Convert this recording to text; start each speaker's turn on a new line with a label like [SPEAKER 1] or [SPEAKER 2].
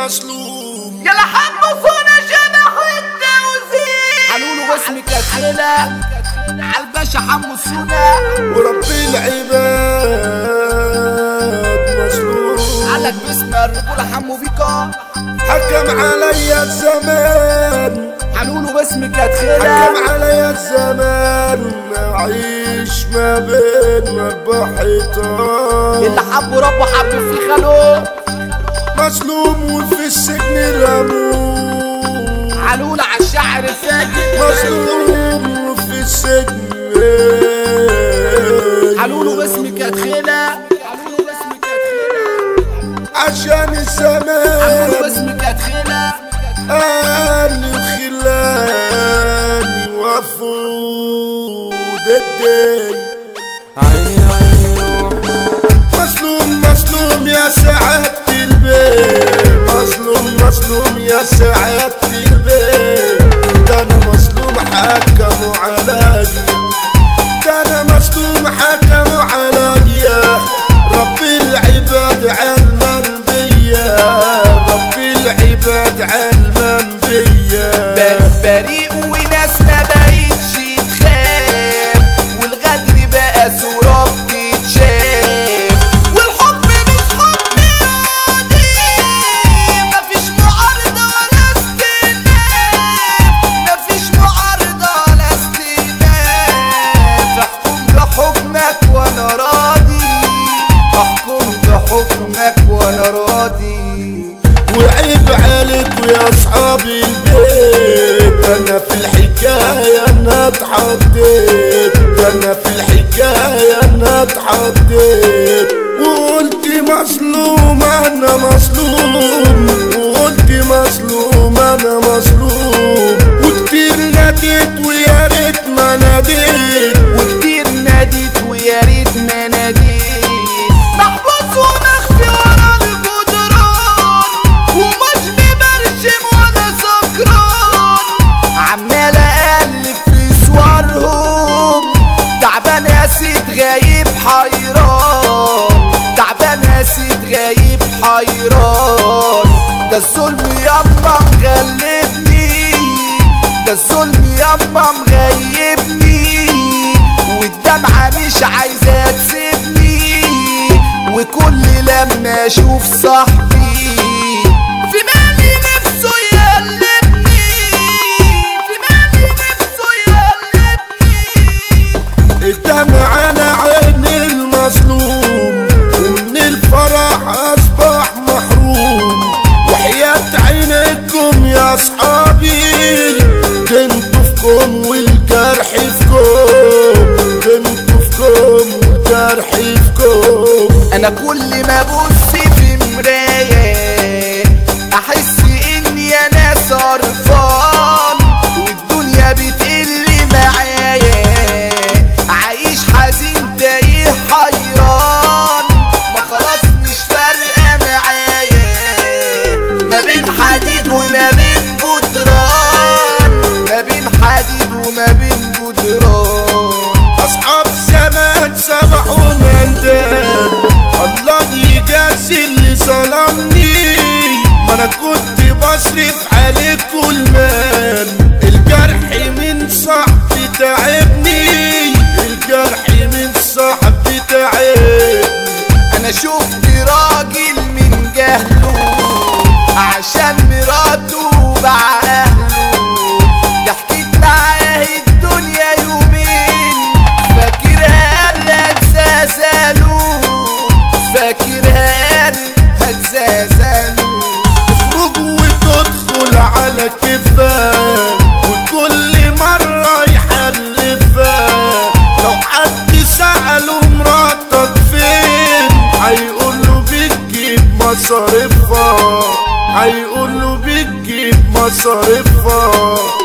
[SPEAKER 1] مظلوم
[SPEAKER 2] يلا حمصونا شبح التوزيع
[SPEAKER 3] قالوا اسمي كتخلة عالباشا حمصونا
[SPEAKER 1] وربي العباد مظلوم
[SPEAKER 3] قالك باسم الرجولة حمو بيكا
[SPEAKER 1] حكم عليا الزمان
[SPEAKER 3] قالوا باسمي كتخلة
[SPEAKER 1] حكم عليا الزمان اعيش ما بين مربع حيطان
[SPEAKER 3] اللي حبه ربه حب في خاله
[SPEAKER 1] مظلوم وفي السجن رموه
[SPEAKER 3] قالوا عالشعر الفاجر
[SPEAKER 1] مظلوم وفي السجن
[SPEAKER 3] قالوا باسمي كتخلة
[SPEAKER 1] عشان الزمان
[SPEAKER 3] قالوا باسمي كتخلة
[SPEAKER 1] أهلي وخلاني وفود الدين مظلوم يا سعادة البيت مظلوم يا سعادة البيت ده أنا مظلوم حكموا عليا ده أنا مظلوم حكموا عليا ربي العباد علما بيا ربي العباد علما بيا
[SPEAKER 3] بريء وناس ما بقتش تخاف والغدر بقى صورة بتتشاف والحب مش حب عادي مفيش معارضة ولا استئناف مفيش معارضة ولا استئناف احكم بحكمك وانا راضي احكم بحكمك وانا راضي
[SPEAKER 1] وعيب عليكوا يا اصحاب البيت انا في الحكايه انا اتحطيت انا في الحكايه انا اتحطيت وقلت مظلوم انا مظلوم وقلت مظلوم انا مظلوم وكتير ناديت ويا ريت ما ناديت
[SPEAKER 3] وكتير ناديت ويا ريت ما ناديت محبوس ومخفي ورا الجدران ومش مبرشم ولا سكران عمال اقلب في صورهم تعبان قاسيت غايب حيران تعبان قاسيت غايب حيران ده الظلم يابا مغلبني ده الظلم يابا مغيبني والدمعة مش عايزة تسيبني وكل لما اشوف صاحبي في مالي نفسه يقلبني في مالي نفسه يقلبني
[SPEAKER 1] الدمع على عين المظلوم ومن الفرح اصبح محروم وحياة عينكم يا اصحابي كنتوا فيكم والجرح فيكم كنتوا فيكم والجرح فيكم
[SPEAKER 3] انا كل ما ابص في مراية احس اني انا صرفان والدنيا بتقل معايا عايش حزين تايه حيران ما خلاص مش فارقة معايا ما بين حديد وما بين جدران ما بين حديد وما بين جدران
[SPEAKER 1] اصحاب زمان سمحوا مندان الله يجازي اللي ظلمني ما انا كنت بصرف عليكوا المال الجرح من صاحبي تعبني الجرح من صاحبي تعبني
[SPEAKER 3] انا شفت راجل من جهله عشان مراته باع اهله ضحكت معاه الدنيا يومين فاكرها هتزازله فاكرها هتزازله
[SPEAKER 1] تخرج وتدخل على كفاك وكل مرة يحلفها لو حد سأله مراتك فين هيقوله بتجيب مصاريفها هيقوله بتجيب مصاريفها